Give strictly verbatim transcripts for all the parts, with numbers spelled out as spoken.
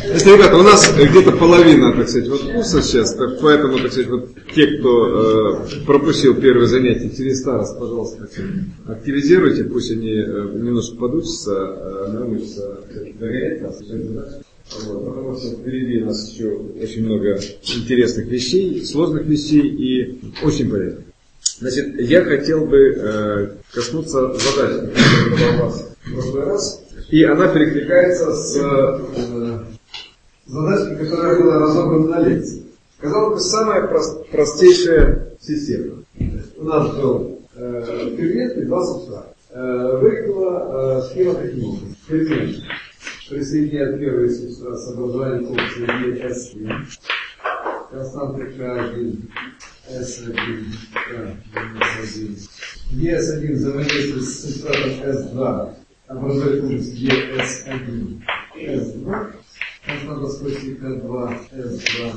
Если, ребята, у нас где-то половина, так сказать, вот курса сейчас, так, поэтому, так сказать, вот те, кто э, пропустил первое занятие через старост, пожалуйста, так сказать, активизируйте, пусть они э, немножко подучатся, э, научатся догонять нас. Вот, потому что впереди у нас еще очень много интересных вещей, сложных вещей и очень полезных. Значит, я хотел бы э, коснуться задачи, которая была у вас в прошлый раз, и она перекликается с э, задачей, которая была разобрана на лекции. Казалось бы, самая прост, простейшая система. У нас был э, предмет и два субстрата. Э, Вырекла э, схема таким образом. Предмет присоединяет первый субстрат с образованием функции е эс один, константы ка один, эс один, эс один. е эс один взаимодействует с субстратом эс два, образует функцию е эс один, эс два, константа скорости ка два, эс два,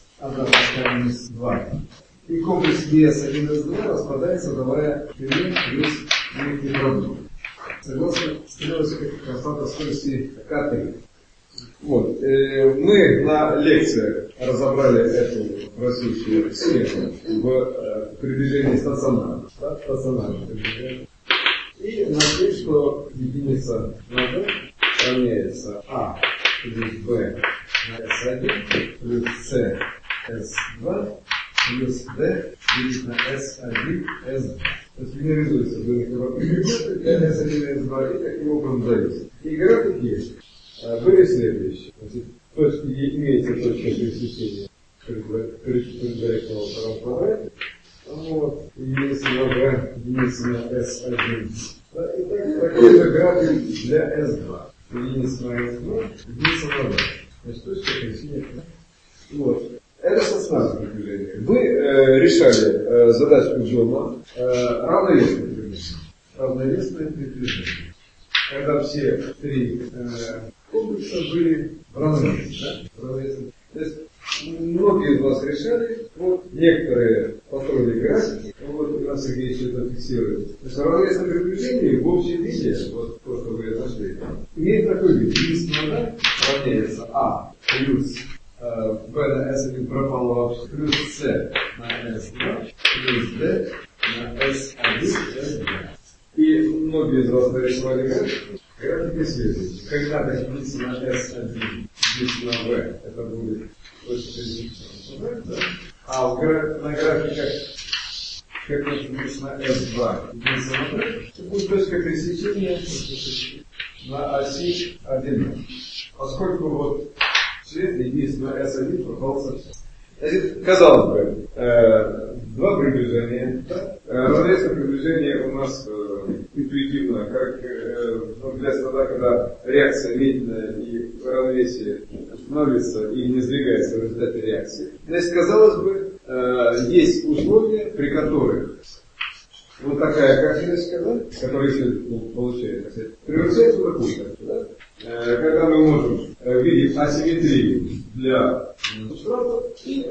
а минус два. И комплекс е эс один, эс два распадается, давая элемент плюс некий продукт. Согласно становится как константа скорости ка три. Вот. Э, мы на лекциях разобрали эту простейшую схему в э, приближении стационарно. Да, стационарно приближение. И нашли, что единица на d равняется а плюс b на эс один плюс c эс два плюс d делить на эс один эс два. То есть генерализуется предметы для эс один эс два и таким образом зависит. И график есть. Были следующие. Значит, точки, имеется точка пересечения предварительного второго квадрата. Вот. Единица на v, единица на эс один. Да, и так, такой же график для эс два. Единица на эс два, единица на v. Значит, точка пересечения. Вот. Это стационарное приближение. Вы э, решали э, задачку Джома э, равновесное приближение. Равновесное приближение. Когда все три э, комплекса были в равновесии. Да? То есть многие из вас решали, вот, некоторые построили графики, вот у нас Сергей еще это фиксирует. То есть равновесное приближение в общем виде, вот то, что вы нашли, имеет такой вид. Единственное, да, равняется а плюс b на эс один пропало вообще, плюс c на эс два, плюс d на эс один, эс два. И многие из вас нарисовали графики. Графики следующие. Когда единица на эс один, единица на v, это будет точка пересечения, да? А в граф, на графиках, как единица на эс два, единица на v, это будет точка пересечения на оси один. Поскольку вот цвет единственное эс один пропал совсем. Значит, казалось бы, э, два приближения. Да? Равновесное приближение у нас э, интуитивно, как э, для тогда, когда реакция медленная и равновесие устанавливается и не сдвигается в результате реакции. Значит, казалось бы, э, есть условия, при которых вот такая картиночка, да, которая получается, так сказать, превращается в такую, да? Когда мы можем видеть асимметрию для субстрата, и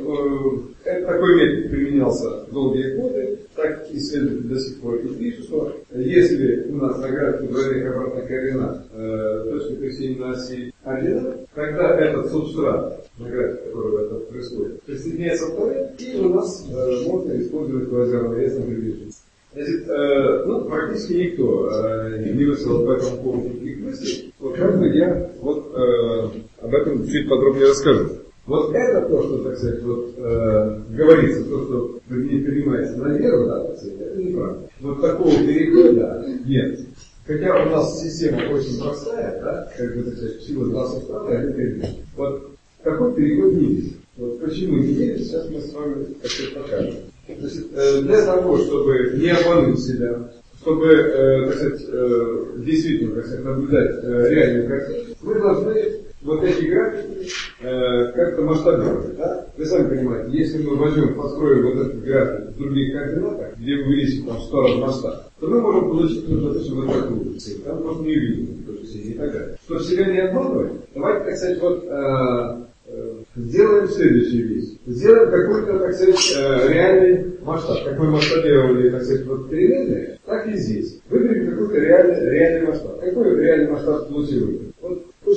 э, такой метод применялся долгие годы, так исследователи до сих пор и пишут, что если у нас на графике двойных обратных координат э, точка пересечения на оси один, тогда этот субстрат, на графике которого это происходит, присоединяется в второй, и у нас э, можно использовать квазиравновесное приближение. Значит, э, ну, практически никто э, не высказал по этому поводу никаких мыслей. Вот как бы я вот э, об этом чуть подробнее расскажу. Вот это то, что, так сказать, вот, э, говорится, то, что не принимается на веру, да, так сказать, это неправда. Вот такого перехода нет. Хотя у нас система очень простая, да, как бы, так сказать, всего два субстрата и один переход. Вот такой переход не есть. Вот почему не есть, сейчас мы с вами, так сказать, покажем. Значит, для того, чтобы не обмануть себя, чтобы, э, так сказать, э, действительно, так сказать, наблюдать э, реальную картину, мы должны вот эти графики э, как-то масштабировать. Да? Вы сами понимаете, если мы возьмем, построим вот этот график в других координатах, где увеличим там сто раз масштаб, то мы можем получить, допустим, вот такую цель. Там просто не увидим и так далее. Чтобы себя не обманывать, давайте, так сказать, вот э, сделаем следующую вещь. Сделаем какой-то, так сказать, реальный масштаб. Как мы масштабировали, так сказать, вот переменные, так и здесь. Выберем какой-то реальный, реальный масштаб. Какой реальный масштаб получил? Вот пусть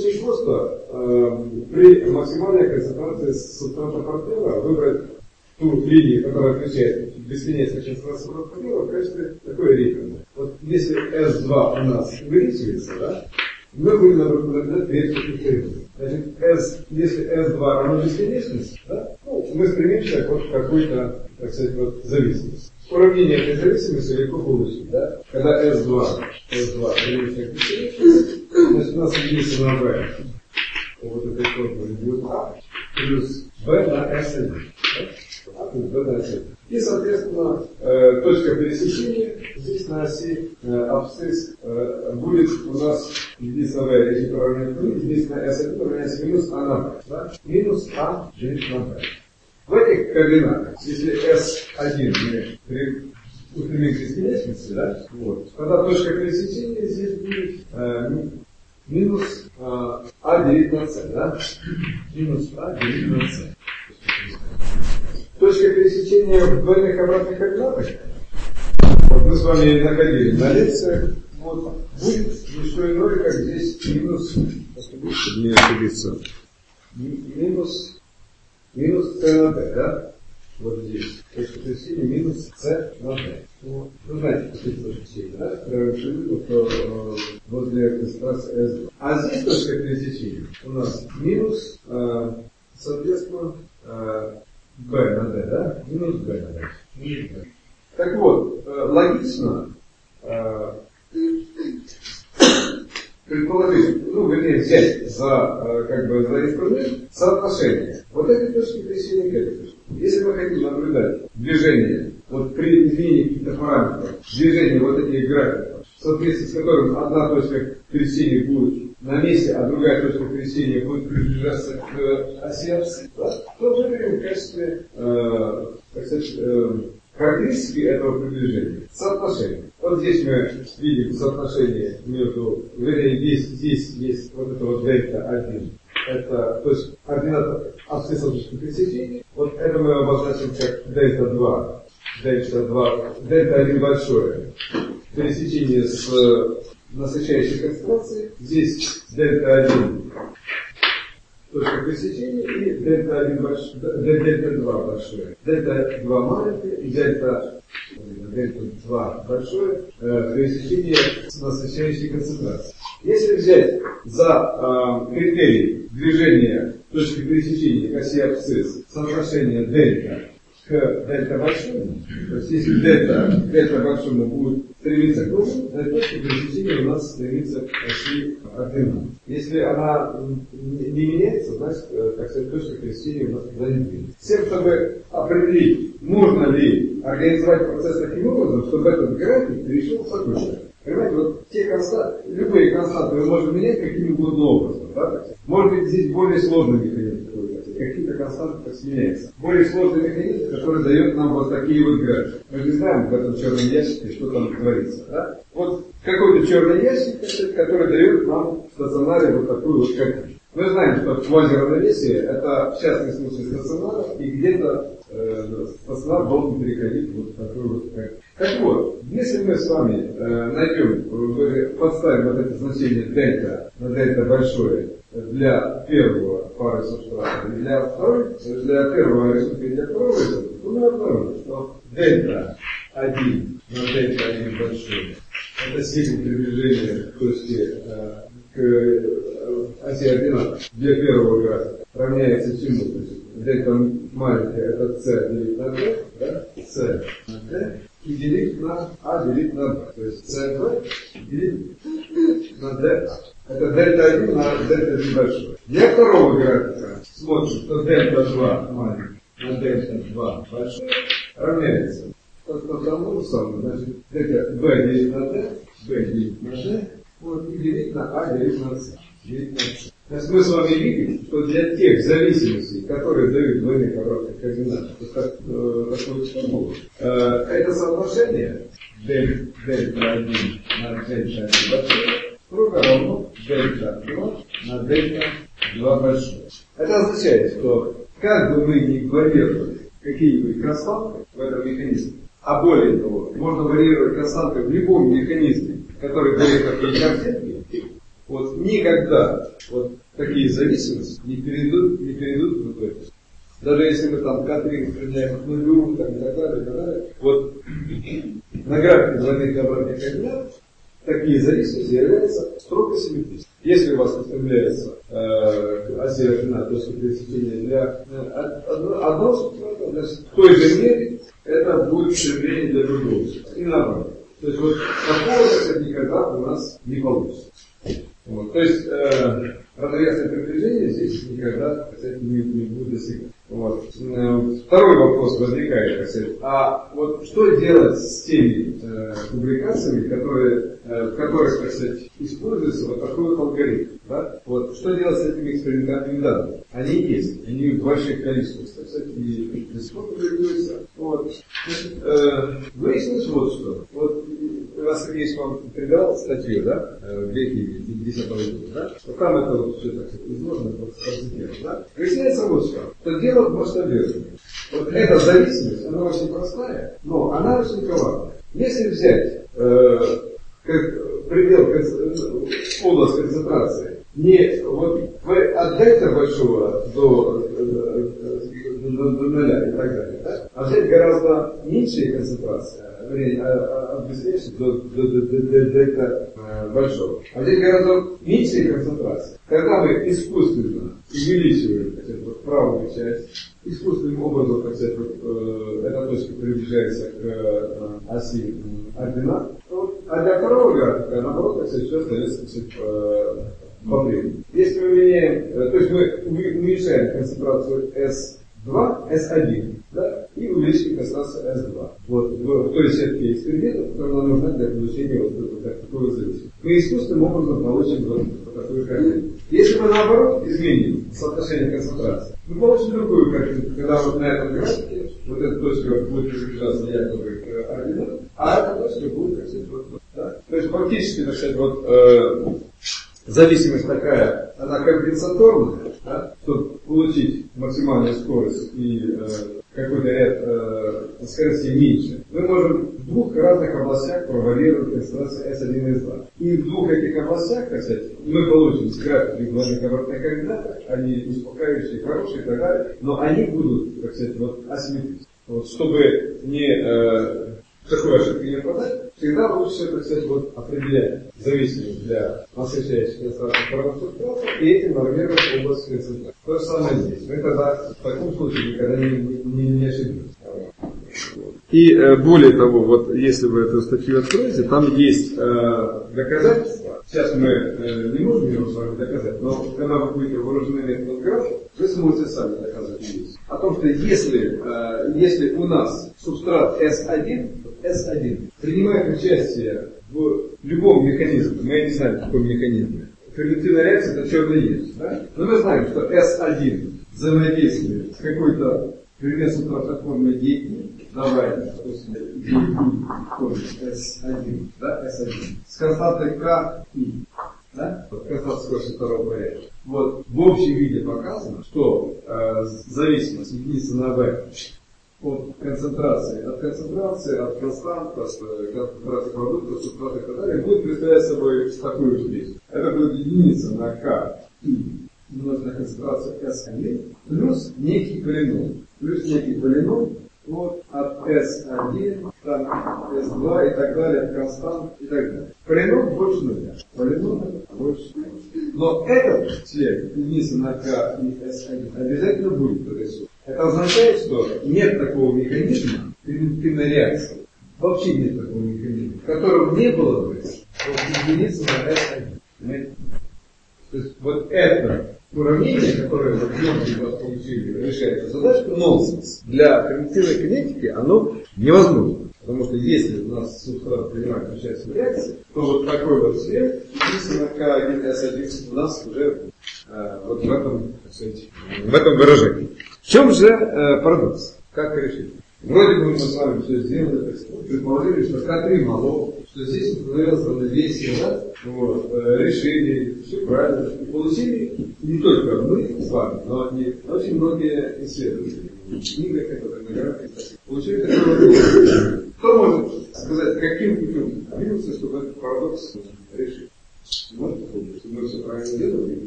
очень просто э, при максимальной концентрации субстрата партнера выбрать ту линию, которая отвечает бесконечной концентрации партнера в качестве такой референса. Вот если эс два у нас увеличивается, да, мы будем наблюдать две функции. Значит, S, если эс два равно бесконечности, да, ну, мы стремимся вот к какой-то, так сказать, вот, зависимости. Уравнение этой зависимости легко получить, да? Когда эс два, эс два равняется к бесконечности, значит, у нас единица на B. Вот этой формуле будет А плюс B на эс один. Да? А плюс B на эс один. И, соответственно, э, точка пересечения здесь на оси э, абсцисс э, будет у нас единица на V, если равняется нулю, единица на эс один равняется минус А на B. Да? Минус А делить на B. В этих координатах, если эс один мы устремим к бесконечности, да, вот, тогда точка пересечения здесь будет э, минус э, А делить на С, да? Минус А делить на С. Точка пересечения в двойных обратных координатах, вот мы с вами находили на лекциях, вот, будет не что иное, как здесь минус, не ошибиться, минус, минус С на Д, да? Вот здесь. Точка пересечения минус С на Д. Вот. Вы знаете, что это точка пересечения, да? Что э, возле концентрации эс два. А здесь точка пересечения у нас минус, э, соответственно, э, B на D, да? Минус B на D. Минус B. Так вот, э, логично э, предположить, ну, вернее, взять за, э, как бы, за инструмент соотношение вот этой точки пересечения к этой точке. Если мы хотим наблюдать движение, вот при изменении каких-то параметров, движение вот этих графиков, в соответствии с которым одна точка пересечения будет на месте, а другая точка пересечения будет приближаться к э, оси абсцисс, да, то выберем в качестве, э, так сказать, э, характеристики этого приближения соотношение. Вот здесь мы видим соотношение между, вернее, здесь, здесь есть вот это вот дельта один. Это, то есть, координата абсцисса точки пересечения. Вот это мы обозначим как дельта два. Дельта два, дельта один большое. Пересечение с насыщающей концентрацией. Здесь дельта один точка пересечения и дельта один большое, дельта два большое. Дельта два маленькое и дельта, дельта два большое э, пересечение с насыщающей концентрацией. Если взять за э, критерий движения точки пересечения к оси абсцисс соотношение дельта к дельта большому, то есть если дельта к дельта большому будет стремиться к нулю, то точка пересечения у нас стремится к оси ординат. Если она не меняется, значит, так сказать, точка пересечения у нас туда не движется. С тем, чтобы определить, нужно ли организовать процесс таким образом, чтобы этот график перешел в такой график. Понимаете, вот те константы, любые константы мы можем менять каким угодно образом, да, так сказать. Может быть, здесь более сложный механизм, какие-то константы так сменяются. Более сложный механизм, который дает нам вот такие вот графики. Мы не знаем в этом черном ящике, что там творится, да? Вот какой-то черный ящик, который дает нам в стационаре вот такую вот картину. Мы знаем, что квазиравновесие это в частном случае стационар, и где-то э, стационар должен переходить вот в такую вот картину. Так вот, если мы с вами э, найдем, подставим вот это значение дельта на дельта большое для первого пары субстрата и для второй, для первого рисунка и для второго рисунка, то мы обнаружим, что дельта один на дельта один большое это степень приближения к точке э, к э, оси ординат для первого графика равняется чему? То есть дельта маленькая это c делить на d, да? c на d и делить на а делить на b. То есть cb делить на d. Это дельта один на дельта один большой. Для второго графика смотрим, что дельта два маленький на дельта два большой равняется по тому самому, значит, дельта b делить на d, b делить на d, вот, и делить на а делить на c. Делить на c. То есть мы с вами видим, что для тех зависимостей, которые дают двойных обратных координат, как, э, такое формулу, э, это соотношение дельта один на дельта один большой строго равно дельта два на дельта два большое. Это означает, что как бы мы ни варьировали какие-нибудь константы в этом механизме, а более того, можно варьировать константы в любом механизме, который дает такие картинки, вот никогда вот такие зависимости не перейдут, не перейдут в точность. Даже если мы там К3 распределяем к нулю, там, и так далее, и так далее. Вот на графике двойных обратных координат такие зависимости являются строго симметричными. Если у вас устремляется э, оси равна точка пересечения для э, одного субстрата, значит в той же мере это будет стремление для другого. И наоборот. То есть вот такого, кстати, никогда у нас не получится. Вот. То есть э, равновесное приближение здесь никогда, кстати, не, не будет достигнуто. Вот. Второй вопрос возникает, кстати, а вот что делать с теми э, публикациями, которые, э, в которых, так сказать, используется вот такой вот алгоритм? Да? Вот. Что делать с этими экспериментальными данными? Они есть, они в больших количествах, так сказать, и до сих пор публикуются. Вот. Э, выяснилось вот что. Вот Иван Сергеевич вам передавал статью, да, в веке десятого года, да? Вот там это вот все так сказать, изложено, вот, да? Выясняется вот что. То дело в масштабировании. Вот эта зависимость, она очень простая, но она очень коварная. Если взять э, как предел, область концентрации, не вот от дельта большого до, до, до, до нуля и так далее, да? А взять гораздо меньшие концентрации, от быстрейшего до, до, до, до, до дельта большого. А взять гораздо меньшие концентрации, когда мы искусственно увеличиваем кстати, вот, правую часть, искусственным образом, так сказать, вот, э, эта точка приближается к э, оси ординат, вот, а для второго графика, наоборот, так сказать, все остается так сказать, э, по-прежнему. Если мы меняем, э, то есть мы уменьшаем концентрацию эс два, эс один, да, и увеличиваем концентрацию эс два. Вот, в, в той сетке экспериментов, которая нам нужна для получения вот, вот, вот такой зависимости. Мы искусственным образом получим вот, вот такую картину. Если мы наоборот изменим соотношение концентрации, мы получим другую картину, когда вот на этом графике вот эта точка будет приближаться якобы к ординату, а эта точка будет, так сказать, вот, вот, да? То есть фактически, так сказать, вот э, зависимость такая, она компенсаторная, да, чтобы получить максимальную скорость и э, какой-то ряд э, скоростей меньше, мы можем в двух разных областях проварировать концентрацию эс один и эс два. И в двух этих областях, так сказать, мы получим с графикой двойных обратных координат, они успокаивающие, хорошие и так далее, но они будут, так сказать, вот, асимметричны. Вот, чтобы не э, такой ошибки не попадать, всегда лучше, так сказать, вот, определять зависимость для насыщающих концентраций субстратов и этим нормировать область концентрации. То же самое здесь. Мы тогда в таком случае никогда не, не, не ошибемся. И э, более того, вот если вы эту статью откроете, там есть э, доказательства. Сейчас мы э, не можем его с вами доказать, но когда вы будете вооружены методом графа, вы сможете сами доказать здесь. О том, что если, э, если у нас субстрат эс один, эс один принимает участие в любом механизме, мы не знаем, в каком механизме, ферментивная реакция это черный есть, да? Но мы знаем, что эс один взаимодействует с какой-то примерно формой деятельности, давай, допустим, эс один, да, эс один, с константой К и, да, вот, константа скорости второго порядка. Вот, в общем виде показано, что э, зависимость единицы на V от концентрации, от концентрации, от констант, от концентрации продукта, субстрата и так далее, будет представлять собой такую же вещь. Это будет единица на К и умножить на концентрацию эс один плюс некий полином. Плюс некий полином вот, от эс один, там, эс два и так далее, от констант и так далее. Полином больше нуля. Полином больше нуля. Но этот член, единица на К и эс один, обязательно будет присутствовать. Это означает, что нет такого механизма ферментивной реакции. Вообще нет такого механизма, в котором не было бы единицы на эс один. То есть вот это уравнение, которое вот мы вас получили, решает эту задачку, нонсенс. Для ферментивной кинетики оно невозможно. Потому что если у нас субстрат принимает участие в реакции, то вот такой вот цвет, единственно К один эс один у нас уже э, вот в этом, так сказать, в этом выражении. В чем же э, парадокс? Как решить? Вроде бы мы с вами все сделали, так сказать, предположили, что К три мало, что здесь установилось равновесие, да? Вот, э, решили, все правильно, и получили не только мы с вами, но и очень многие исследователи. Книга, которая на графике, получили такой вопрос. Кто может сказать, каким путем двигаться, чтобы этот парадокс решить? Может, мы все правильно делали?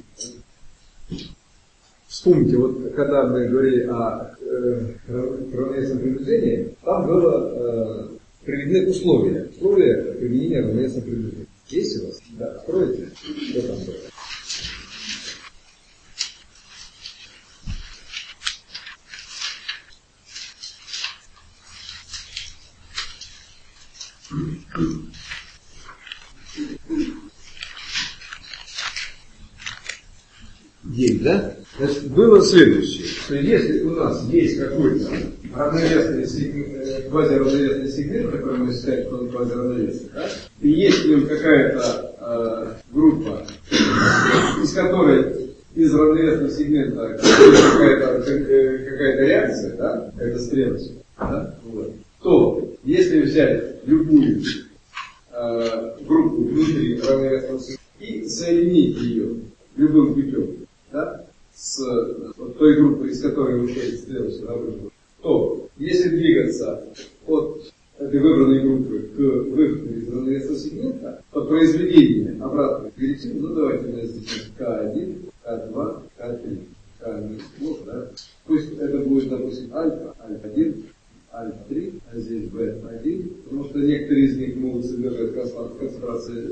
Вспомните, вот когда мы говорили о э, равновесном приближении, там было э, приведены условия. Условия применения равновесного приближения. Есть у вас? Да, откройте. Что там было? Есть, да? Значит, было следующее, что если у нас есть какой-то равновесный сегмент, квазиравновесный сегмент, который мы считаем, что он квазиравновесный, да? И есть в нем какая-то э, группа, из которой из равновесного сегмента какая-то, какая-то реакция, да, какая-то стрелочка, да? Вот. То если взять любую э, группу внутри равновесного сегмента и соединить ее любым путем, да, с вот той группой, из которой выходит стрелочка на выход, то если двигаться от этой выбранной группы к выходу из равновесного сегмента, то произведение обратных величин, ну давайте мы здесь ка один, ка два, ка три, ка минус, да, пусть это будет, допустим, альфа, альфа один, альфа три, а здесь бета один, потому что некоторые из них могут содержать концентрацию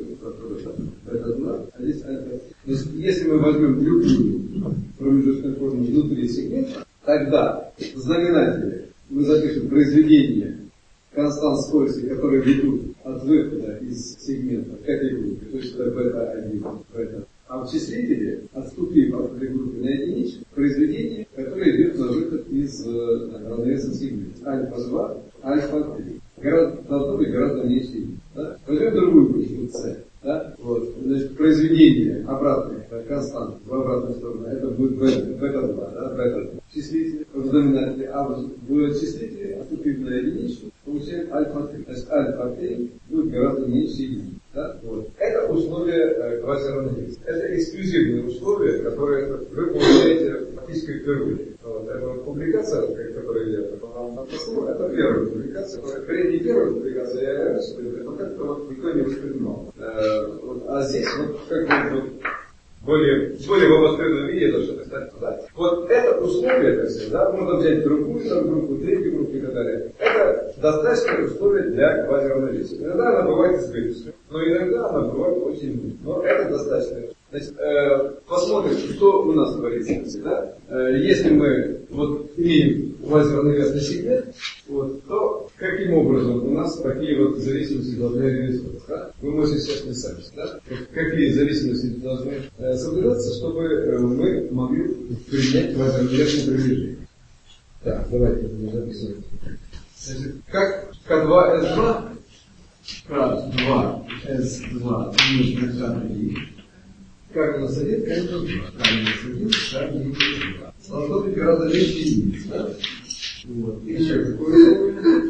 бета два, а здесь альфа три. То есть, если мы возьмем любую промежуточную форму внутри сегмента, тогда в знаменателе мы запишем произведение констант скорости, которые ведут от выхода из сегмента к этой группе, то есть это бета один, бета. А в числителе, отступив от этой группы на единичку, произведение, которое идет на выход из равновесного сегмента. Альфа два, альфа три. Гораздо, должно быть гораздо меньше. Да? Возьмем другую группу С. Да? Вот. Значит, произведение обратных констант в обратную сторону, это будет бета два, да? Бета два. Числитель в знаменателе, а в числителе, отступив на единичку, получаем альфа три. Значит, альфа три будет гораздо меньше единицы. Да? Вот. Это условия э, квазиравновесия. Это эксклюзивные условия, которые вы получаете фактически впервые. Вот. Это вот публикация, которую я вам написал, это первая публикация. Скорее не первая публикация, я раньше, но как-то вот никто не воспринимал. Э, вот. А здесь вот как бы вот, более, более в обостренном виде, это что-то кстати, да? Вот это условие, так сказать, да, можно взять другую там, группу, третью группу и так далее. Это достаточное условие для квазиравновесия. Иногда она бывает избыточной, но иногда она бывает очень низкой. Но это достаточно. Значит, э, посмотрим, что у нас творится. Да? Э, если мы вот, имеем квазиравновесный сегмент, вот, то каким образом у нас такие вот зависимости должны реализоваться? Да? Вы можете сейчас не сами. Да? Какие зависимости должны э, соблюдаться, чтобы э, мы могли принять квазиравновесное приближение. Так, давайте записывать. Значит, как ка два эс два, ка два эс два умножить на ка три, ка минус один, ка минус два, ка минус один, ка минус два. Должно быть гораздо меньше единиц, да? Вот. И еще какое условие?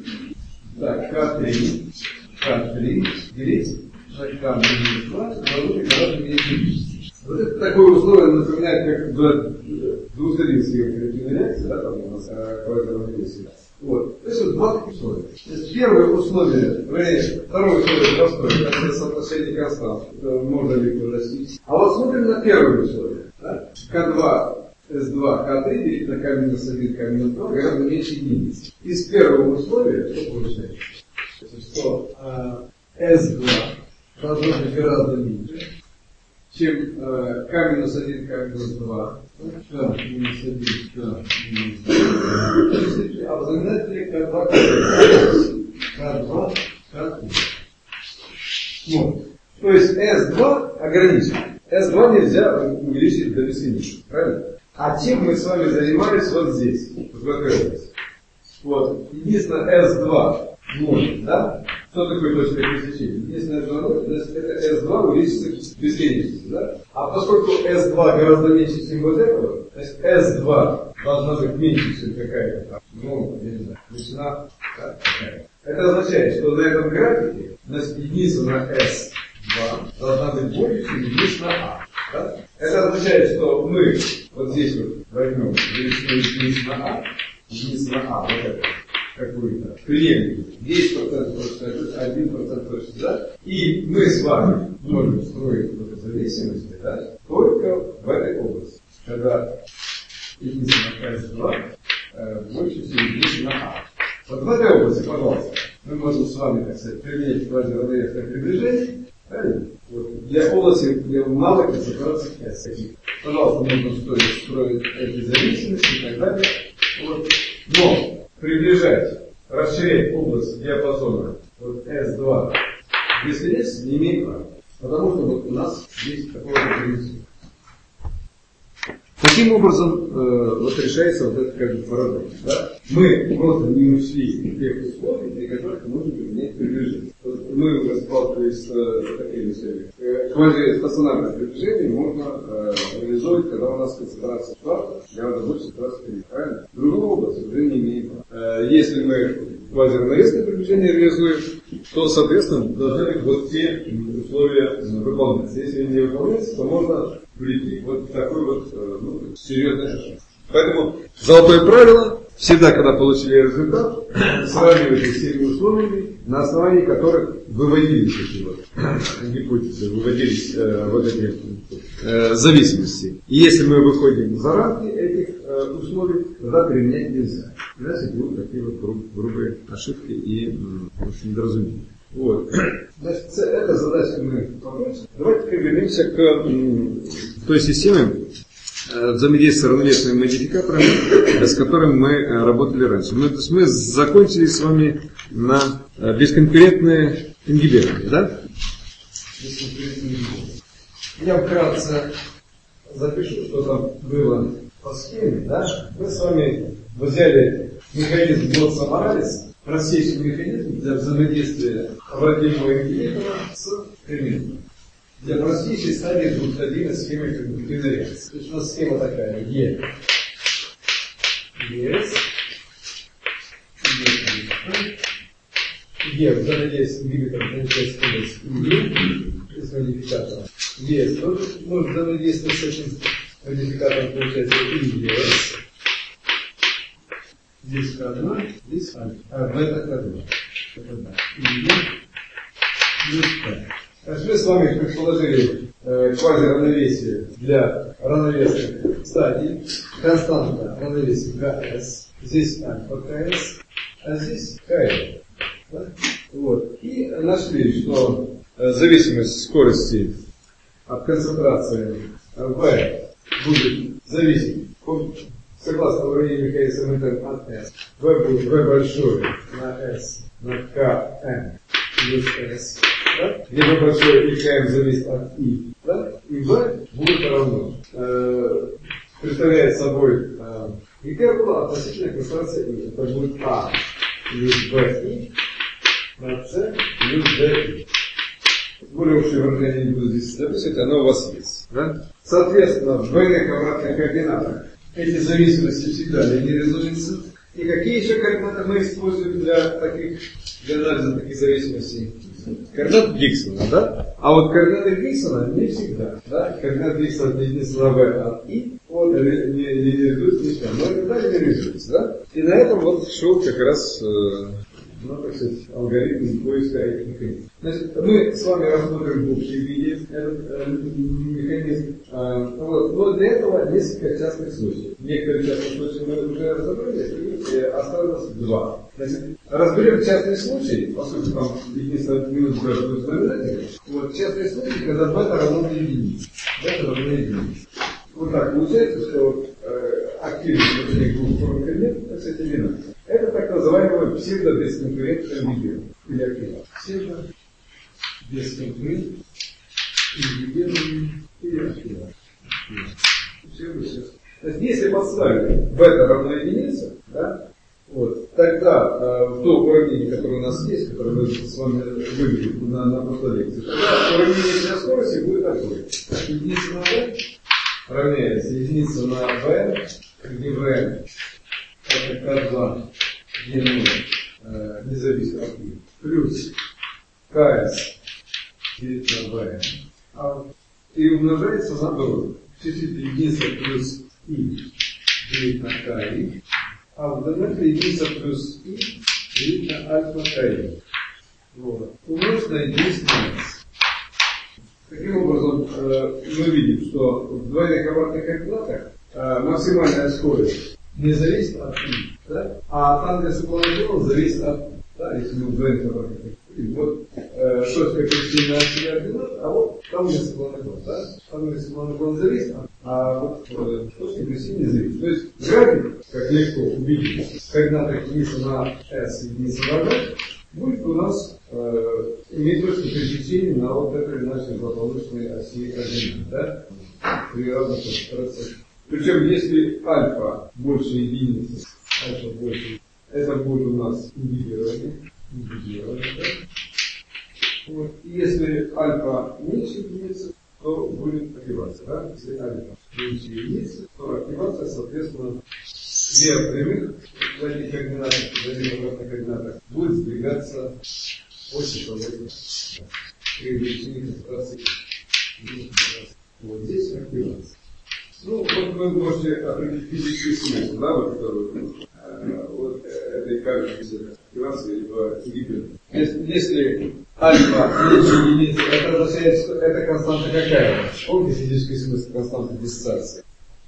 Так, ка три, ка три делить на ка минус два, должно быть гораздо меньше единиц. Вот это такое условие напоминает, как в двусторонней реактивной реакции, да, там у нас квазиравновесие. Вот. То есть вот два таких условия. То есть первое условие, вернее, второе условие простое, как соотношение констант, можно легко достичь. А вот смотрим на первое условие. Да? ка два эс два, ка три делить на ка минус один, ка минус два гораздо меньше единиц. Из первого условия что получается? Что эс два должно быть гораздо меньше, чем э, ка минус один, ка минус два, ка минус один, ка минус два, а в знаменателе ка два, ка два, ка три. Вот. То есть эс два ограничен. эс два нельзя увеличить до бесконечности, правильно? А чем мы с вами занимались вот здесь, вот в этой области. Вот. Единственное, эс два ноль, да? Что такое точка пересечения? Единственное, эс два ноль, значит, это эс два увеличится к бесконечности, да? А поскольку эс два гораздо меньше, чем вот этого, значит, эс два должна быть меньше, чем какая-то там, ну, я не знаю, величина, да, какая-то. Это означает, что на этом графике, значит, единица на эс два должна быть больше, чем единица на а, да? Это означает, что мы вот здесь вот возьмем величину единицы на а, единица на а, вот это. какую-то клиенту, десять процентов точность, один процент точность, да? И мы с вами можем строить вот зависимости, да, только в этой области. Когда единица на эс два э, больше, чем единица на А. Вот в этой области, пожалуйста, мы можем с вами, так сказать, применить квазиравновесное приближение. Правильно? Вот. Для области, где малой концентрации S. Пожалуйста, можно строить, строить эти зависимости и так далее. Вот. Но приближать, расширять область диапазона вот эс два бесконечности не имеет права. Потому что вот у нас есть такое принцип. Таким образом, э, вот решается вот этот как бы парадокс. Да? Мы просто не ушли тех условий, при которых можно применять приближение. Вот мы уже сталкивались с э, такими вещами. Э, квазистационарное приближение можно э, реализовать, когда у нас концентрация штата гораздо больше концентрации. Правильно? Другого области уже не имеем. Э, если мы квазиравновесное приближение реализуем, то, соответственно, должны быть вот те условия выполняться. Если они не выполняются, то можно прийти вот такой вот ну, серьезный ошибки. Поэтому золотое правило: всегда, когда получили результат, сравнивайте с теми условиями, на основании которых выводились эти вот гипотезы, выводились э, вот эти э, зависимости. И если мы выходим за рамки этих э, условий, тогда применять нельзя. Иначе будут такие вот груб, грубые ошибки и э, недоразумения. Вот. Значит, эта задача мы закончим. Давайте вернемся к той системе взаимодействия с равновесными модификаторами, с которыми мы работали раньше. Мы, то есть мы закончили с вами на бесконкурентные ингибиторы, да? Бесконкурентные ингибиторы. Я вкратце запишу, что там было по схеме, да? Мы с вами взяли механизм Блотса-Моралес, простейший механизм для взаимодействия вродимого ингибитора с элементом. Для простейшей стадии двухстадийной схемы когнитивной реакции. То есть у нас схема такая: Е, С, Е, взаимодействие ингибитора получается скорость Е, с модификатором. Е тоже может взаимодействовать с этим модификатором, получается И, С. Здесь одна, здесь альфа. А бета одна. И, плюс П. Значит, мы с вами предположили э, квазиравновесие для равновесных стадий. Константа равновесия КС. Здесь альфа КС, а здесь КС. Да? Вот. И нашли, что э, зависимость скорости от концентрации В будет зависеть, согласно уравнению механизма от S. V будет V большое на S на Km плюс S. Да? Где V большое и Km зависит от I. Да? И V будет равно. Э, представляет собой э, гипербола относительно концентрации I. Это будет A плюс Vi на C плюс Di. Более общее выражение не буду здесь записывать, оно у вас есть. Да? Соответственно, в двойных обратных координатах эти зависимости всегда линеаризуются. И какие еще координаты мы используем для таких, для анализа таких зависимостей? Координаты Диксона, да? А вот координаты Диксона не всегда. Да? Координаты Диксона от единицы на V от I, вот, не линеаризуются ничего, но иногда линеаризуются, да? И на этом вот шел как раз, э, ну, так сказать, алгоритм поиска этих механизмов. Значит, мы с вами рассмотрим в общем виде этот э, механизм. Э, вот. Но для этого несколько частных случаев. Некоторые частные случаи мы уже разобрали, и э, осталось два. Значит, разберем частный случай, поскольку там единственное минус даже будет знаменатель. Вот частный случай, когда бета равно единице. Бета равно единице. Вот так получается, что вот, э, активность вот этих двух форм координат, так сказать, одинаковая. Это так называемый псевдобесконкурентный ингибитор. Или активность. Псевдобесконкурентный ингибитор или активность. Значит, если подставили бета равно единице, да, вот, тогда э, в то уравнение, которое у нас есть, которое мы с вами вывели на, на прошлой лекции, тогда уравнение для скорости будет такое. Единица на v равняется единица на v, где v это ка два, где ноль э, не зависит от и, плюс кс делить на v, а, и умножается на наоборот. Числитель единица плюс и делить на ки, а в дальнейшем единица плюс и альфа-Н. Вот. Умножить на единицу. Таким образом, э, мы видим, что в двойных обратных координатах э, максимальная скорость не зависит от и, да? А там, где соклонный зависит от, да, если мы в двойных обратных координатах. Вот э, шестая причина оси координат, а вот там, где соклонный наклон, да? Там, где соклонный наклон зависит, а вот э, шестая причина не зависит. То есть график, как легко увидеть, координатах единица на s и единица на v, будет у нас э, иметь точку пересечения на вот этой нашей злополучной оси координат, да? При равных концентрациях. Причем, если альфа больше единицы, альфа больше, это будет у нас индивидуальный, индивидуальный, да? Вот. И если альфа меньше единицы, то будет активация, да? Если альфа меньше единицы, то активация, соответственно, две прямых в этих координатах, в этих обратных координатах будет сдвигаться очень положительно. При увеличении концентрации. Вот здесь активация. Ну, вот вы можете определить физический смысл, да, вот, э, вот этой каждой активации либо гибели. Если, если альфа меньше единицы, это означает, что эта константа какая? Помните физический смысл константы диссоциации?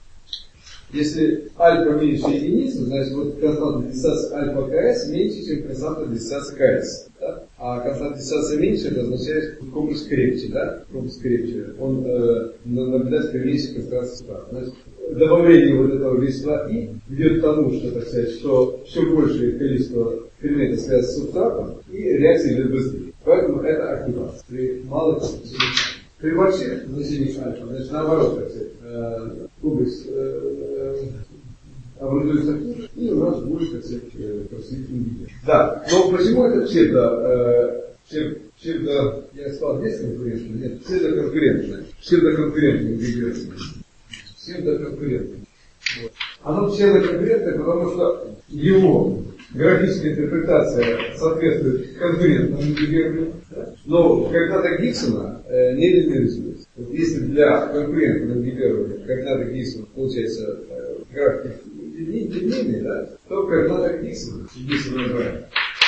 Если альфа меньше единицы, значит вот константа диссоциации альфа КС меньше, чем константа диссоциации КС. Да? А константа диссоциации меньше, это означает комплекс крепче, да? Комплекс крепче. Он э, наблюдает меньше концентрации субстрата. Значит, добавление вот этого вещества И ведет к тому, что, так сказать, что все большее количество ферментов связано с субстратом, и реакция идет быстрее. Поэтому это активация. При малых значениях. При больших значениях альфа, значит, наоборот, так сказать, э, комплекс э, образуется хуже, и у нас будет, так сказать, проследительный гибель. Да, но почему это псевдо, э, псевдо, я сказал, бесконкурентно? Нет, псевдоконкурентное. Псевдоконкурентное гибель. Псевдоконкурентное. Вот. Оно псевдоконкурентное, потому что его графическая интерпретация соответствует конкурентному гибелю, да? Но координата Гибсона э, не линеаризуется. Вот если для конкурентного гибеля координата Гибсона получается э, график длинный, да, то координата Гибсона, Гибсона два,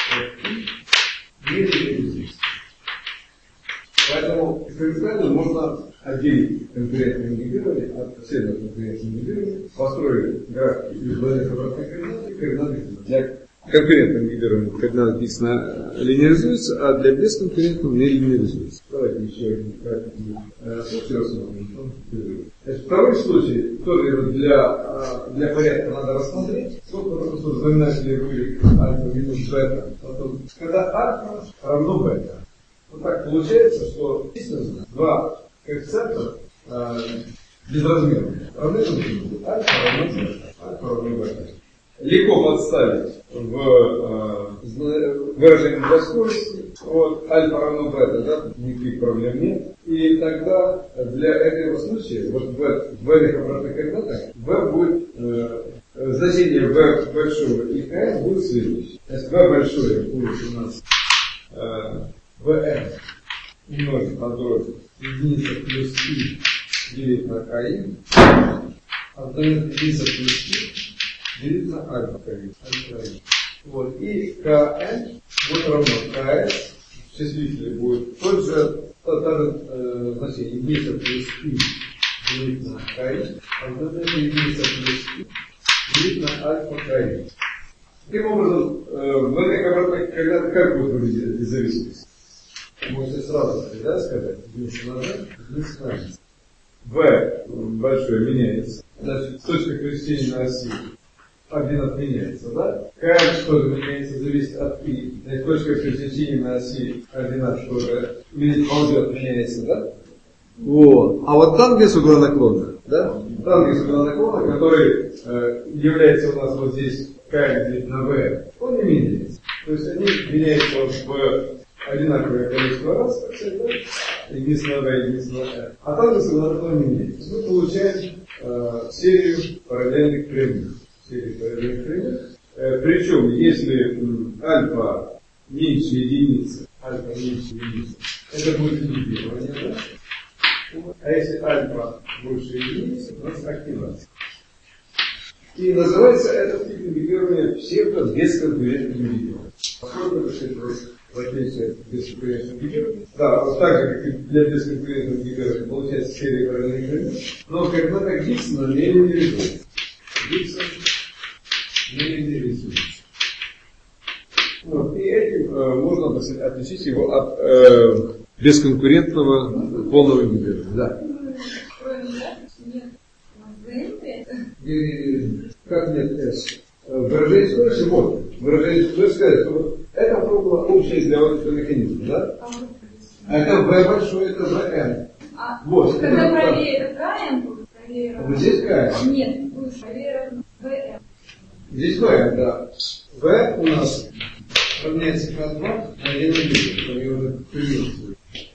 не линеаризуется. Поэтому экспериментально можно отделить конкурентное гибирование от псевдоконкурентного гибирования, построить графики из двойных обратных координат и координат Гибсона. Для конкурентного гибирования координата Гибсона линеаризуется, а для бесконкурентного не линеаризуется. Давайте еще один график случай рассмотрим. Второй случай тоже для, для порядка надо рассмотреть. Вот потому что знаменатели были альфа минус бета. Когда альфа равно бета. Вот так получается, что естественно два коэффициента э, безразмерные равны друг другу. Альфа равно бета. Альфа равно бета. Легко подставить в э, выражение для скорости. Вот, альфа равно бета, да, никаких проблем нет. И тогда для этого случая, вот в двойных обратных координатах, v будет, э, значение v большого и k будет следующее. То есть v большое будет у нас э, vn умножить на дробь единица плюс i делить на ki, а вторая единица плюс i делить на альфа ki. Вот, и kn будет равно ks, числитель будет тот же, та, та же э, значение единица плюс i делить на ki, а вторая единица плюс i делить на альфа ki. Таким образом, э, в этой обратной, когда как будет выглядеть зависимость? Можете сразу, да, сказать, единица на v, единица на s. v большое меняется, значит, точка пересечения на оси один отменяется, да? Km тоже меняется, зависит от i, значит, точка пересечения на оси координат тоже ползет, меняется, да? Вот. А вот тангенс угла наклона, да? Тангенс угла наклона, который э, является у нас вот здесь Km делить на v, он не меняется. То есть они меняются в одинаковое количество раз, так сказать, да? Единица на v, единица на r. А тангенс угла наклона не меняется. Мы получаем э, серию параллельных прямых. Серию параллельных прямых. Э, причем, если м, альфа меньше единицы, альфа меньше единицы, это будет индивидуальное, да? А если альфа больше единицы, у нас активация. И называется этот тип индивидуирования псевдо-бесконкурентным индивидуированием. Поскольку это воздействие бесконкурентных гиберов, да, вот так же, как и для бесконкурентных гиберов, получается серия параллельных гиберов, но когда-то Гибсона не реализуется. Гибсон не реализуется. Вот, и этим э, можно, так сказать, отличить его от э, бесконкурентного полного гибера. Да. И, как нет S? Выражение скорости, вот, выражение скорости сказать, что вот эта формула общая для вот этого механизма, да? А это V большое, это Vm. А, вот, когда правее это Km, правее равно. Вот здесь Km. Нет, будет правее равно Vm. Здесь Vm, да. V у нас равняется к два, а я не вижу, что я уже приветствую.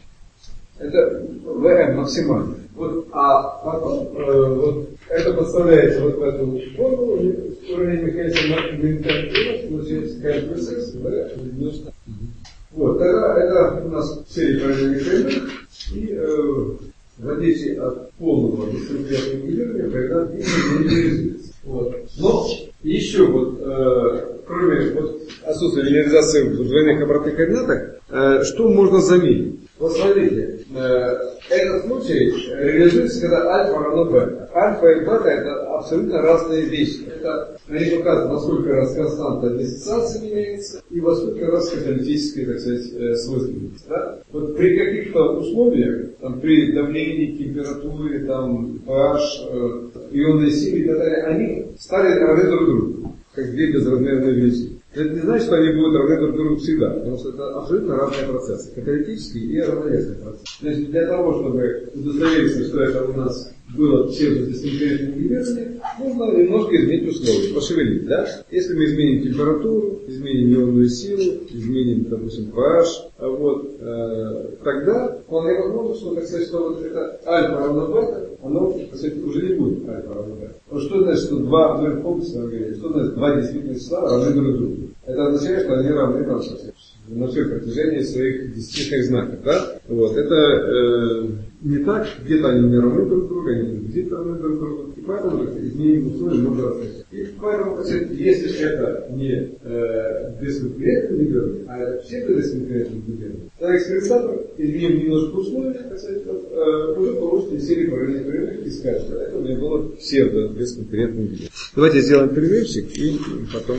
Это Vm максимально. Вот, а потом э, вот это подставляется вот в эту формулу, уровень механизма гуманитарного, получается K плюс S, V девяносто. Вот, тогда это у нас серия параллельных прямых, и э, в отличие от полного бесконкурентного гиберния, когда не реализуется. Вот. Но еще вот, э, кроме вот, отсутствия линеаризации в двойных обратных координатах, э, что можно заметить? Вот смотрите, э, этот случай реализуется, когда альфа равно бета. Альфа и бета это абсолютно разные вещи. Это они показывают, во сколько раз константа диссоциации меняется и во сколько раз каталитическая, так сказать, свойственность. Да? Вот при каких-то условиях, там, при давлении, температуре, там, pH, э, ионной силе и так далее, они стали равны друг другу, как две безразмерные величины. Это не значит, что они будут равны друг другу всегда, потому что это абсолютно разные процессы, каталитические и равновесные процессы. То есть для того, чтобы удостовериться, что это у нас было псевдодисконкурентное гиберния, нужно немножко изменить условия, пошевелить, да? Если мы изменим температуру, изменим ионную силу, изменим, допустим, pH, вот, э, тогда вполне возможно, что, так сказать, что вот это альфа равно бета, оно, так сказать, уже не будет альфа равно бета. Вот что значит, что два ноль комплексного говорили, что значит два действительных числа равны друг другу? Это означает, что они равны там, на все протяжении своих десятичных знаков, да? Вот, это э, не так, где-то они не равны друг другу, они где-то равны друг другу, и поэтому изменим условия много раз. И поэтому, если это не э, бесконкурентный гиберний, а это псевдодисконкурентный гиберний, тогда экспериментатор, изменим немножко условия, так сказать, э, уже получите серию параллельных прямых и скажет, что это у меня было псевдодисконкурентный гиберний. Давайте сделаем перерывчик и потом...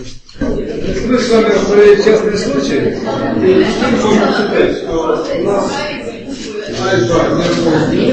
Мы с вами рассмотрели частные случаи, и можно считать, что у нас альфа не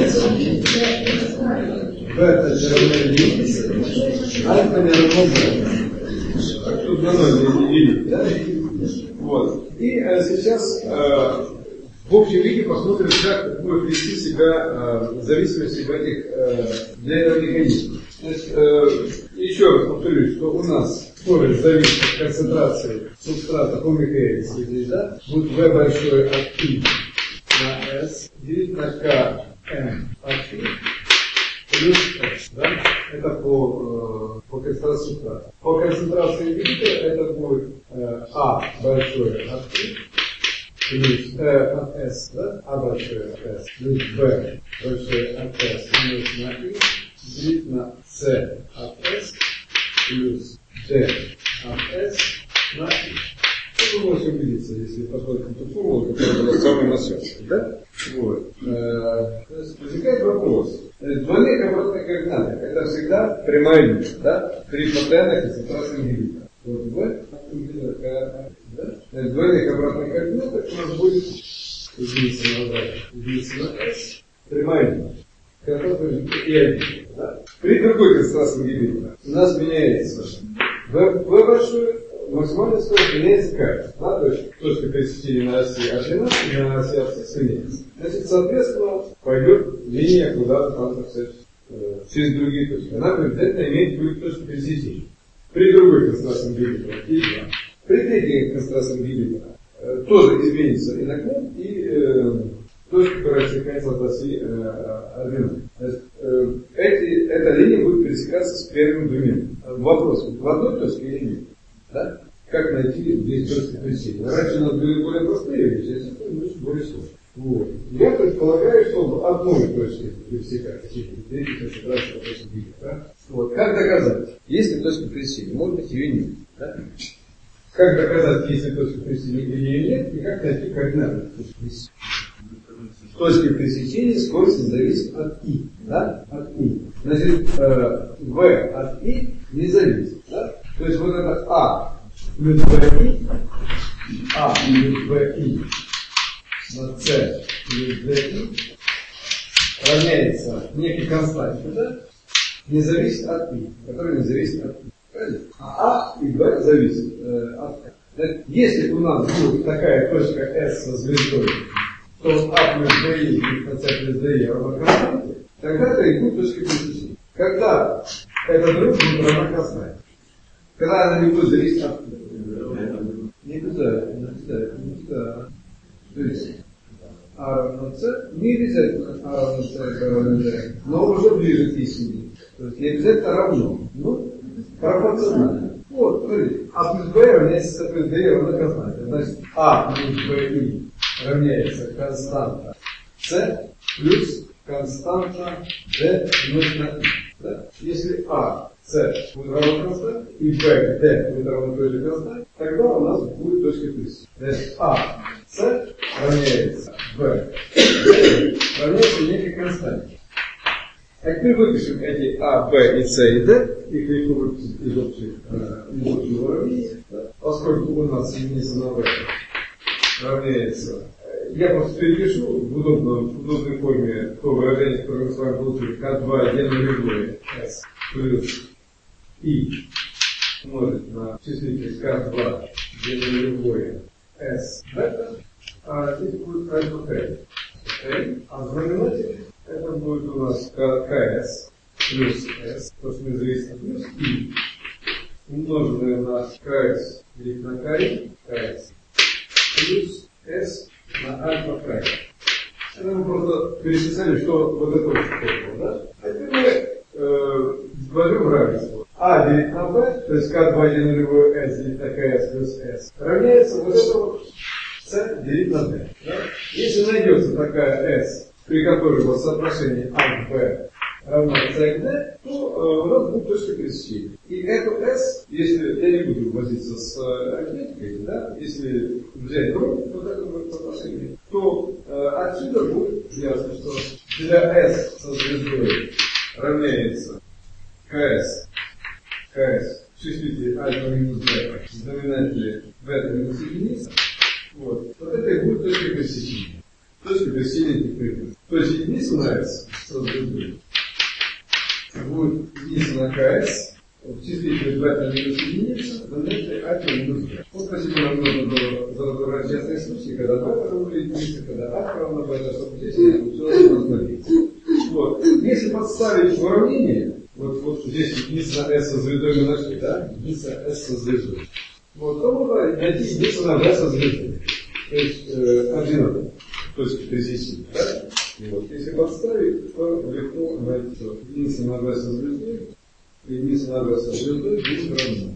равно бета не равно единице, альфа не равно бета. Тут на ноль не делить, да? Вот. И э, сейчас э, в общем виде посмотрим, как будет вести себя э, зависимость в этих э, для этого механизма. То есть, э, еще раз повторюсь, что у нас скорость зависит от концентрации субстрата по мегаэльсу здесь, да? Будет V большое от I на S делить на K M от I плюс S, да? Это по, э, по концентрации субстрата. По концентрации ингибитора это будет э, A большое от I плюс э, от S, да? A большое от S плюс B большое от S плюс на I делить на C от S плюс D от S на I. Вы можете убедиться, если посмотрите эту формулу, которая была самой насчетной, да? Вот. Э, то есть возникает вопрос. Двойные обратные координаты — это всегда прямая линия, да? При постоянной концентрации ингибитора. Вот V, да? Двойных обратных координатах у нас будет единица на V, единица на S, прямая линия. И один, да? При другой концентрации ингибитора у нас меняется V, v большое, максимальная скорость меняется K, да? То есть точка пересечения на оси А двенадцать и на оси абсцисс меняется. Значит, соответственно, пойдет линия куда-то там, так сказать, через другие точки. Она приоритетно имеет будет точку пересечения. При другой концентрации ингибитора и два. При третьей концентрации ингибитора э, тоже изменится и наклон, и э, точка, которая отсекается от оси э, А двенадцать. То есть, э, эти, эта линия будет пересекаться с первым двумя. Вопрос, в одной точке или нет? Да? Как найти здесь точки пересечения? Раньше у нас были более простые вещи, а сейчас немножко более сложные. Вот. Я предполагаю, что в одной точке пересекается третьей концентрации точки ингибитора. Вот. Как доказать? Если точка пересечения, может быть, ее нет. Да? Как доказать, есть ли точка пересечения или ее нет, и как найти координаты точки пересечения. Точка пересечения скорость не зависит от I. Да? От I. Значит, э, V от I не зависит. Да? То есть вот это А плюс VI, А плюс VI на C плюс DI равняется некой константе, да? Не зависит от I, которая не зависит от I. Правильно? А А и B зависят э, от I. Если у нас будет такая точка S со звездой, то А плюс ди на С плюс ди равно константе, тогда это и будет точка пересечения. Когда эта друг будет равна константе? Когда она не будет зависеть от... Не обязательно, не обязательно, не обязательно. Зависит. А равно С, не обязательно А равно С, равно Д, но уже ближе к истине. То есть не обязательно равно, но пропорционально. Вот, смотрите, А плюс Б равняется С плюс Д равно константе. Значит, А плюс Б равняется константа С плюс константа D умножить на I. Да? Если А, С будет равно константе, и Б, D будет равно той же константе, тогда у нас будет точка пересечения. Значит, А, С равняется Б, D равняется некой константе. А теперь выпишем эти А, Б и С и Д, их легко выписать из общего, из общего уравнения, да? Поскольку у нас единица на V равняется. Я просто перепишу в, удобном, в удобной форме то выражение, которое мы с вами получили, К два Е нулевое S плюс I умножить на числитель К два Е нулевое S бета, а здесь будет альфа К. А знаменатель это будет у нас КС плюс S, то, что мы зависим плюс I, умноженное на КС делить на КИ, КС плюс S на альфа К. Это мы просто перечисляли, что вот это вот, да? А теперь мы э, возьмем равенство. А делить на B, то есть К два Е нулевое S делить на КС плюс S, равняется вот это вот С делить на D. Да? Если найдется такая S, при которой вот соотношение А к B равно С к D, то э, у нас будет точка пересечения. И эту S, если я не буду возиться с э, арифметикой, да, если взять дробь, вот это будет соотношение, то э, отсюда будет ясно, что для S со звездой равняется КС, КС в числителе альфа минус бета, в знаменателе бета минус единица, вот, вот это и будет точка пересечения. Точка пересечения этих предметов. То есть единица на S со звездой будет единица на КС, в числителе бета минус единица, в знаменателе альфа минус бета. Вот спасибо нам нужно за разобрать частные случаи, когда бета равно единице, когда альфа равно бета, чтобы здесь все рассмотреть. Вот. Если подставить в уравнение, вот, вот здесь единица на S со звездой мы нашли, да? Единица S со звездой. Вот, то можно найти единицу на V со звездой. То есть э, координаты точки пересечения. Да? Вот. Если подставить, то легко найти, что единица на V со звездой и единица на V со звездой будет равно.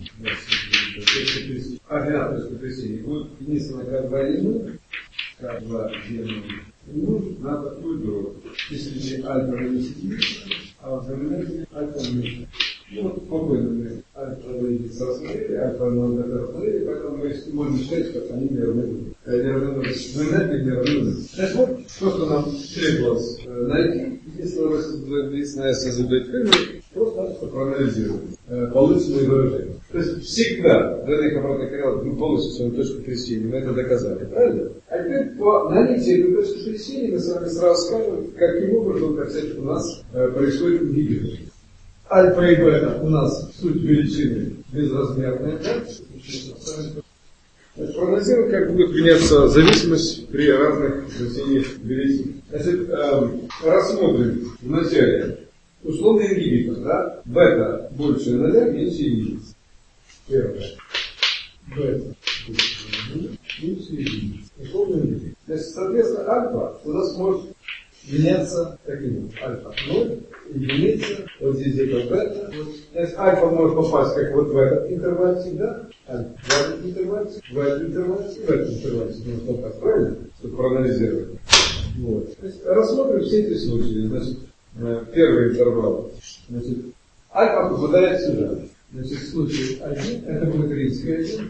Координаты точки пересечения будет единица на К два Е нуль, К два Е нуль. Умножить на такую дробь. Если альфа минус единица, а в знаменателе альфа минус. Ну вот спокойно мы альфа единица рассмотрели, альфа на бета рассмотрели, поэтому мы можем считать, что они не равны нулю. Не равны нулю. Знаменатель не равны нулю. Значит, вот то, что нам требовалось э, найти, если мы единственное S задать мы просто надо проанализировать э, полученные выражения. То есть всегда в данных обратных коррелах мы получим свою точку пересечения, мы это доказали, правильно? А теперь по наличию этой точки пересечения мы с вами сразу скажем, каким образом, как сказать, у нас э, происходит ингибитор. Альфа и бета у нас суть величины безразмерная, да? Проанализируем, как будет меняться зависимость при разных значениях величин. Значит, э, рассмотрим вначале условный ингибитор, да? Бета больше нуля, меньше единицы. Первое. Бета больше нуля, меньше единицы. Условный ингибитор. Значит, соответственно, альфа у нас может меняться таким вот. Альфа ноль, единица, вот здесь где-то бета. Вот. Значит, альфа может попасть как вот в этот интервальчик, да? Альфа в этот интервальчик, в этот интервальчик, в этот интервальчик может попасть, правильно? Чтобы проанализировать. Вот. То есть, рассмотрим все эти случаи. Значит, первый интервал. Значит, альфа попадает сюда. Значит, случай один, это будет римский один,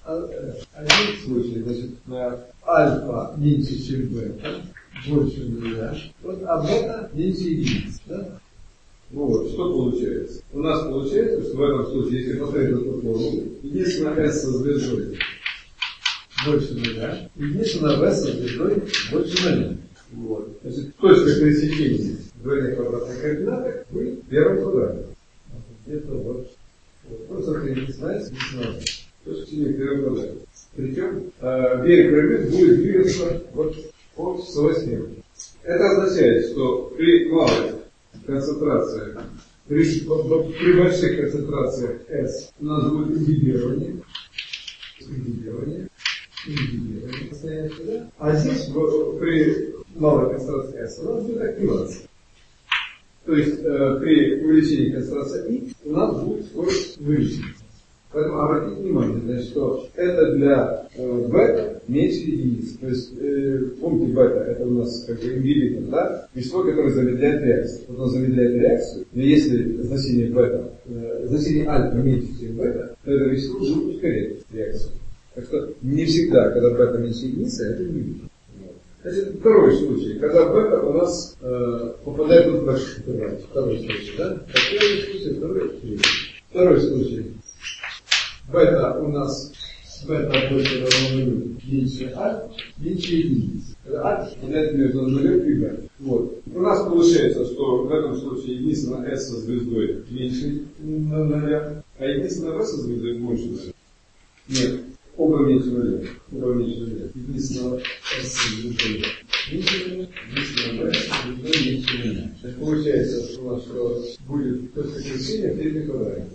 один случай, значит, альфа меньше, чем бета, больше нуля, вот, а бета меньше единицы, да? Вот, что получается? У нас получается, что в этом случае, если посмотреть эту формулу, единственное S со звездой больше нуля, единственное V со звездой больше нуля. Вот. Значит, точка пересечения двойных квадратных координаток будет в первом квадрате. Это вот. Вот. Просто не знаете, не знаете. Точка пересечения в первом квадрате. Причем э, берег пирамид будет двигаться вот по часовой стрелке. Это означает, что при малой концентрации, при, при больших концентрациях S у нас будет ингибирование, ингибирование, ингибирование настоящее, да? А здесь в, при малой концентрации S у нас будет активация. То есть э, при увеличении концентрации I у нас будет скорость увеличения. Поэтому обратите внимание, значит, что это для э, бета меньше единицы. То есть, э, помните, бета это у нас как бы ингибитор, да? Вещество, которое замедляет реакцию. Вот оно замедляет реакцию, но если значение бета, э, значение альфа меньше, чем бета, то это вещество будет ускорять реакцию. Так что не всегда, когда бета меньше единицы, это ингибитор. Значит, второй случай, когда бета у нас э, попадает в большой интервал. Второй случай, да? Первый случай, второй случай. Второй случай. Бета у нас бета больше равно нулю, меньше альфа, меньше единицы. Альфа является между нулем и бета. Вот. У нас получается, что в этом случае единственное S со звездой меньше нуля, а единственное V со звездой больше нуля. Нет, оба меньше нуля. Оба меньше нуля. Единственное S со звездой меньше нуля, единственное V со звездой меньше нуля. Так получается, что у нас что будет точка пересечения в третьем квадрате.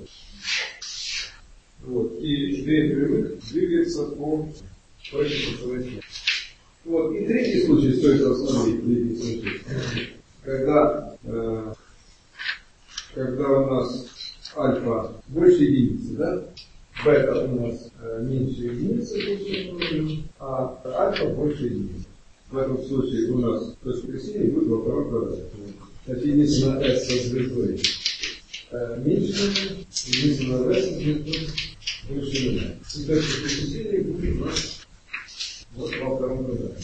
Вот. И две прямых двигаются по противоположной. Вот. И третий случай стоит рассмотреть. Третий случай. Когда, э, когда у нас альфа больше единицы, да? Бета у нас э, меньше единицы, больше, а альфа больше единицы. В этом случае у нас точка пересечения будет во втором квадрате. Значит, единственное S со звездой меньше, единственное V со звездой больше нуля. И точка пересечения будет у нас вот во втором квадрате.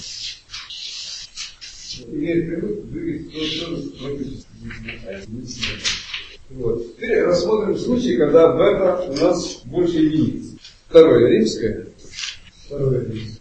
Имеет прямых двигается против единственное. Вот. Теперь рассмотрим случай, когда бета у нас больше единицы. Второе римское. Второе римское.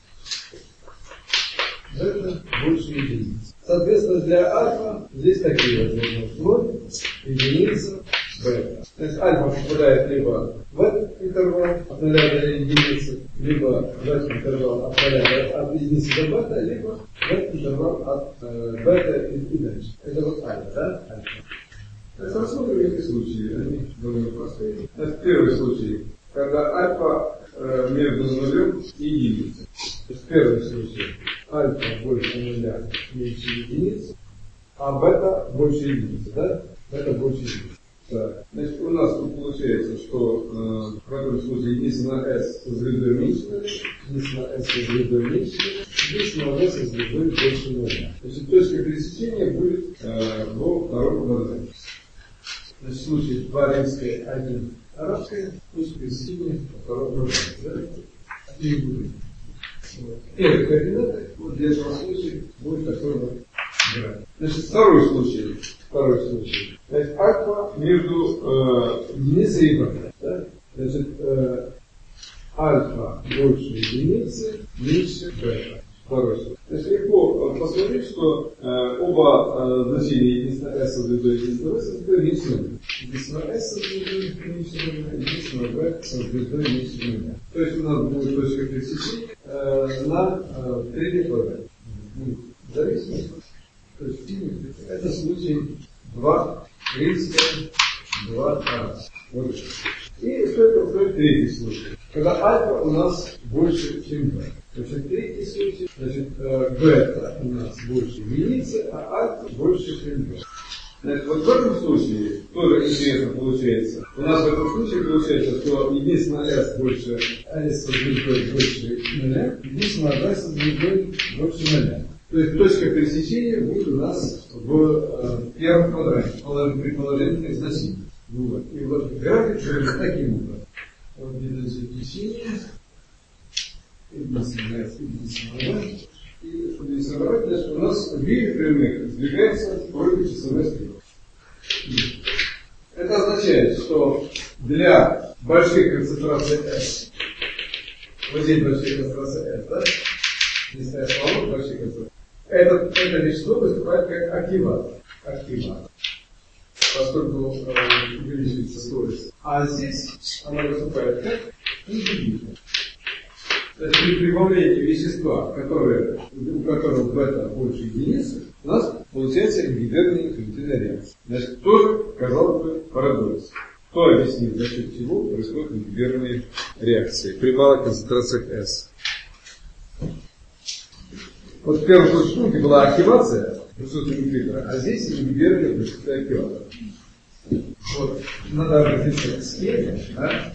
Бета больше единицы. Соответственно, для альфа здесь такие возможности. ноль, единица, бета. То есть альфа попадает либо в этот интервал от нуля до единицы, либо в этот интервал от нуля от единицы до бета, либо в этот интервал от э, бета и, и дальше. Это вот альфа, да? Альфа. То есть рассмотрим эти случаи. Они довольно простые. Это первый случай, когда альфа э, между нулем и единицей. То есть первый случай. Альфа больше нуля, меньше единицы, а бета больше единицы, да? Бета больше единицы. Да. Значит, у нас тут получается, что э, в этом случае единственное S со звездой меньше нуля, единственное S со звездой меньше нуля, единственное V со звездой больше нуля. Значит, точка пересечения будет э, во втором квадрате. Значит, в случае два римское, один арабское, точка пересечения во втором квадрате. Да? И будет. Первый координаты, вот для этого случая будет такой вот график. Значит, второй случай. Второй случай. Значит, альфа между э, единицей и бета. Да? Значит, э, альфа больше единицы, меньше бета. Второй случай. Значит, легко посмотреть, что э, оба э, значения единственного S со звездой и единственного V со звездой меньше нуля. Единственного S со звездой меньше нуля, единственного V со звездой меньше нуля. То есть у нас будет точка пересечения э, на э, третий квадрат. Зависимость. То есть это случай два римское, два арабское. Вот. И стоит рассмотреть третий случай. Когда альфа у нас больше, чем бета. Значит, третий случай, значит, э, бета у нас больше единицы, а альфа больше, чем бета. Значит, вот в этом случае тоже интересно получается. У нас в этом случае получается, что единственное S больше, S со звездой больше нуля, единственное V со звездой больше нуля. То есть точка пересечения будет у нас в э, первом квадрате, при положительных значениях. Вот. И вот график выглядит таким образом. Вот где пересечение, И чтобы не собрать, значит, у нас V прямых сдвигается против часовой стрелки. Это означает, что для больших концентраций S, вот здесь большие концентрации S, да? Здесь стоят полно большие концентрации. Это, это вещество выступает как активатор. активатор. Поскольку э, увеличивается скорость. А здесь она выступает как ингибитор. То есть при прибавлении вещества, которое, у которого бета больше единицы, у нас получается ингибированная инферентильная реакция. Значит, тоже, казалось бы, парадокс. Кто объяснит, за счет чего происходят ингибированные реакции при малых концентрациях S? Вот в первом случае была активация присутствия ингибитора, а здесь ингибирование присутствия активатора. Вот, надо обратиться к схеме, да?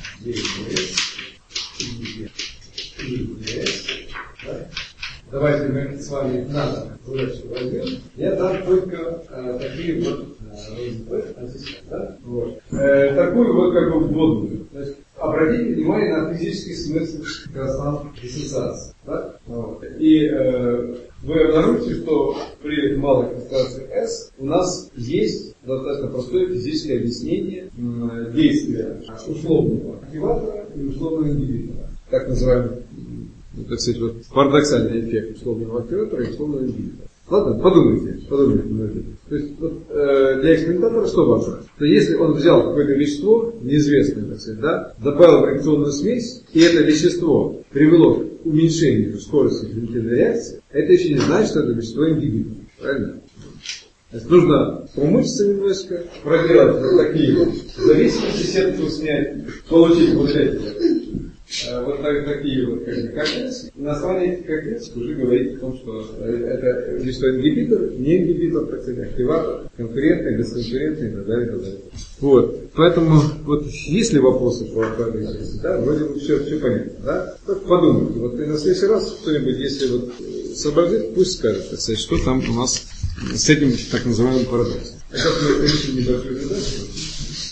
Да? Давайте мы с вами надо задачу возьмем. Я дам только э, такие вот э, да? вот. э, такую вот как бы вводную. Значит, обратите внимание на физический смысл констант диссоциации. Да? Вот. И э, вы обнаружите, что при малой концентрации S у нас есть достаточно простое физическое объяснение э, действия условного активатора и условного ингибитора. Так называемый, ну, так сказать, вот, парадоксальный эффект условного активатора и условного ингибитора. Ладно, подумайте, подумайте над этим. То есть вот, э, для экспериментатора что важно? То если он взял какое-то вещество, неизвестное, так сказать, да, добавил в реакционную смесь, и это вещество привело к уменьшению скорости инферентильной реакции, это еще не значит, что это вещество ингибитор. Правильно? То есть нужно помыться немножко, проделать вот такие вот зависимости, сетку снять, получить вот эти вот так, такие вот как бы коктейльцы. На основании этих коктейльцев уже говорить о том, что это вещество ингибитор, не ингибитор, так сказать, активатор, конкурентный, бесконкурентный и так далее, и так далее. Вот. Поэтому вот есть ли вопросы по этой части? Да, вроде бы все, все понятно, да? Только подумайте. Вот и на следующий раз кто-нибудь, если вот сообразит, пусть скажет, так сказать, что там у нас с этим так называемым парадоксом. А сейчас мы решим небольшую задачу.